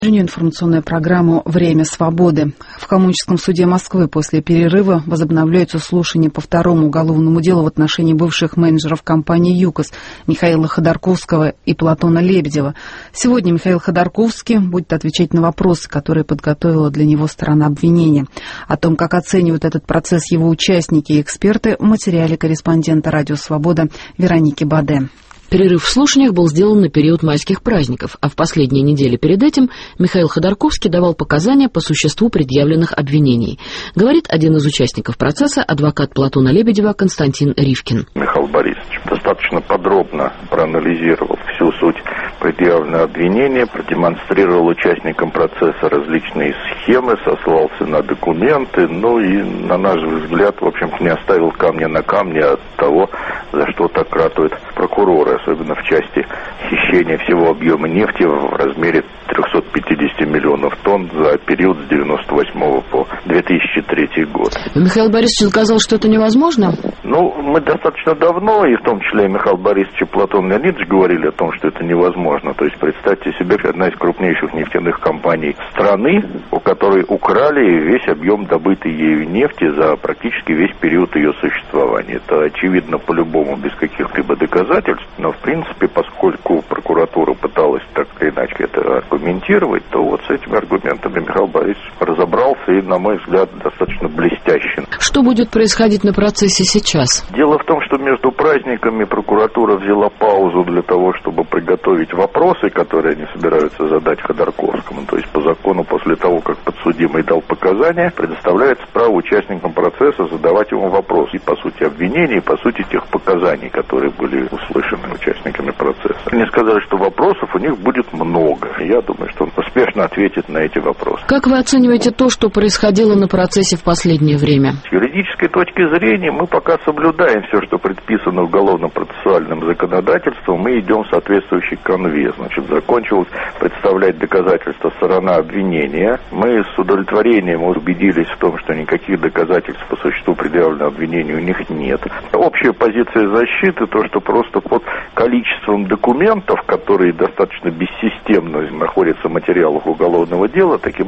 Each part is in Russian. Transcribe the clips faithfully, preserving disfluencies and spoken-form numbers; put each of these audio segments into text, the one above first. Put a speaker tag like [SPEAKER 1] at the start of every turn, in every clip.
[SPEAKER 1] Информационную программу «Время свободы». В Калмыцком суде Москвы после перерыва возобновляются слушания по второму уголовному делу в отношении бывших менеджеров компании «ЮКОС» Михаила Ходорковского и Платона Лебедева. Сегодня Михаил Ходорковский будет отвечать на вопросы, которые подготовила для него сторона обвинения. О том, как оценивают этот процесс его участники и эксперты, в материале корреспондента «Радио Свобода» Вероники Баде.
[SPEAKER 2] Перерыв в слушаниях был сделан на период майских праздников, а в последние недели перед этим Михаил Ходорковский давал показания по существу предъявленных обвинений. Говорит один из участников процесса, адвокат Платона Лебедева Константин Ривкин.
[SPEAKER 3] Михаил Борисович достаточно подробно проанализировал всю суть предъявленного обвинения, продемонстрировал участникам процесса различные схемы, сослался на документы, ну и, на наш взгляд, в общем-то, не оставил камня на камне от того, за что так ратуют прокуроры, особенно в части хищения всего объема нефти в размере триста пятьдесят миллионов тонн за период с девяносто восьмого по две тысячи третий год.
[SPEAKER 2] Михаил Борисович сказал, что это невозможно?
[SPEAKER 3] Ну, мы достаточно давно, и в том числе и Михаил Борисович и Платон Леонидович говорили о том, что это невозможно. То есть представьте себе, одна из крупнейших нефтяных компаний страны, у которой украли весь объем добытой ею нефти за практически весь период ее существования. Это очевидно по-любому без каких-либо доказательств, но в принципе, поскольку прокуратура пыталась так или иначе это аргументировать, то вот с этими аргументами Михаил Борисович разобрался и, на мой взгляд, достаточно блестяще.
[SPEAKER 2] Что будет происходить на процессе сейчас?
[SPEAKER 3] Дело в том, что между праздниками прокуратура взяла паузу для того, чтобы приготовить вопросы, которые они собираются задать Ходорковскому. То есть по закону после того, как подсудимый дал показания, предоставляется право участникам процесса задавать ему вопросы. И по сути обвинений, и по сути тех показаний, которые были услышаны участниками процесса. Они сказали, что вопросов у них будет много. Я думаю, что он успешно ответит на эти вопросы.
[SPEAKER 2] Как вы оцениваете то, что происходило на процессе в последнее время?
[SPEAKER 3] С юридической точки зрения мы пока соблюдаем все, что предписано уголовно-процессуальным законодательством, мы идем в соответствующий конве. Значит, закончилось представлять доказательства сторона обвинения. Мы с удовлетворением убедились в том, что никаких доказательств по существу предъявленного обвинения у них нет. Общая позиция защиты, то, что просто под количеством документов, которые достаточно бессистемно находятся в материалах уголовного дела, таким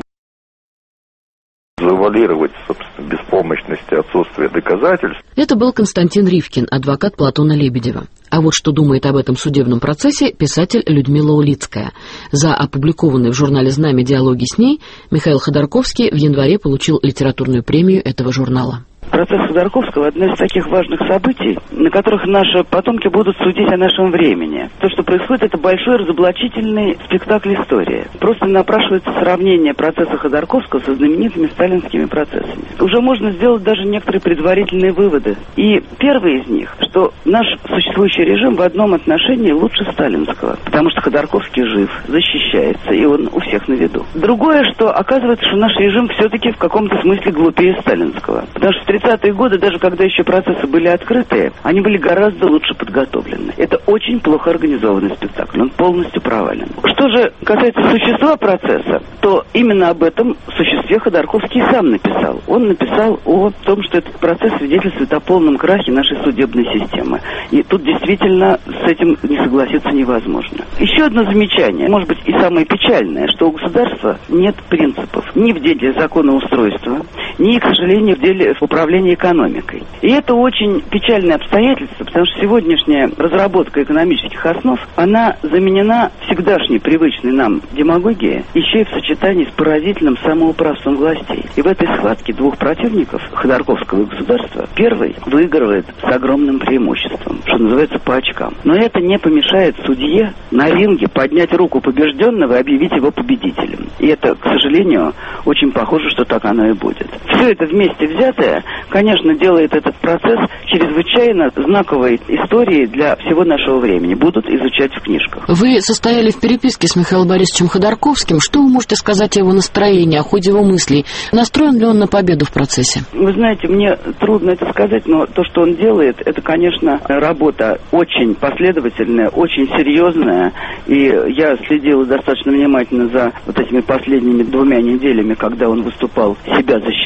[SPEAKER 3] завуалировать, собственно, беспомощность и отсутствие доказательств.
[SPEAKER 2] Это был Константин Ривкин, адвокат Платона Лебедева. А вот что думает об этом судебном процессе писатель Людмила Улицкая. За опубликованные в журнале «Знамя» диалоги с ней Михаил Ходорковский в январе получил литературную премию этого журнала.
[SPEAKER 4] Процесс Ходорковского – одно из таких важных событий, на которых наши потомки будут судить о нашем времени. То, что происходит, это большой разоблачительный спектакль истории. Просто напрашивается сравнение процесса Ходорковского со знаменитыми сталинскими процессами. Уже можно сделать даже некоторые предварительные выводы. И первый из них, что наш существующий режим в одном отношении лучше сталинского, потому что Ходорковский жив, защищается, и он у всех на виду. Другое, что оказывается, что наш режим все-таки в каком-то смысле глупее сталинского, потому что в тридцатые годы, даже когда еще процессы были открытые, они были гораздо лучше подготовлены. Это очень плохо организованный спектакль, он полностью провален. Что же касается существа процесса, то именно об этом существе Ходорковский сам написал. Он написал о том, что этот процесс свидетельствует о полном крахе нашей судебной системы. И тут действительно с этим не согласиться невозможно. Еще одно замечание, может быть и самое печальное, что у государства нет принципов ни в деле законоустройства, ни, к сожалению, в деле управления экономикой. И это очень печальное обстоятельство, потому что сегодняшняя разработка экономических основ, она заменена всегдашней привычной нам демагогией, еще и в сочетании с поразительным самоуправством властей. И в этой схватке двух противников, Ходорковского и государства, первый выигрывает с огромным преимуществом, что называется по очкам. Но это не помешает судье на ринге поднять руку побежденного и объявить его победителем. И это, к сожалению, очень похоже, что так оно и будет. Все это вместе взятое, конечно, делает этот процесс чрезвычайно знаковой историей для всего нашего времени. Будут изучать в книжках.
[SPEAKER 2] Вы состояли в переписке с Михаилом Борисовичем Ходорковским. Что вы можете сказать о его настроении, о ходе его мыслей? Настроен ли он на победу в процессе?
[SPEAKER 4] Вы знаете, мне трудно это сказать, но то, что он делает, это, конечно, работа очень последовательная, очень серьезная. И я следила достаточно внимательно за вот этими последними двумя неделями, когда он выступал, себя защищал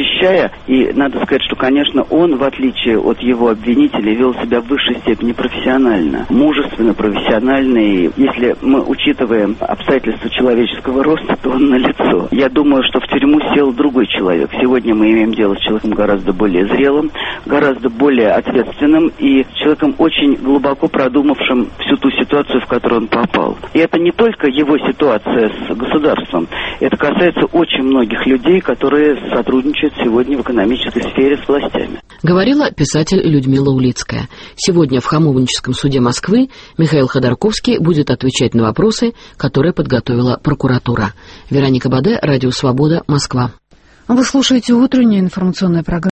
[SPEAKER 4] защищая. И надо сказать, что, конечно, он, в отличие от его обвинителей, вел себя в высшей степени профессионально, мужественно, профессионально. И если мы учитываем обстоятельства человеческого роста, то он налицо. Я думаю, что в тюрьму сел другой человек. Сегодня мы имеем дело с человеком гораздо более зрелым, гораздо более ответственным и человеком очень глубоко продумавшим всю ту ситуацию, в которую он попал. И это не только его ситуация с государством. Это касается очень многих людей, которые сотрудничают сегодня в экономической сфере с властями.
[SPEAKER 2] Говорила писатель Людмила Улицкая. Сегодня в Хамовническом суде Москвы Михаил Ходорковский будет отвечать на вопросы, которые подготовила прокуратура. Вероника Баде, Радио Свобода, Москва.
[SPEAKER 1] Вы слушаете утреннюю информационную программу.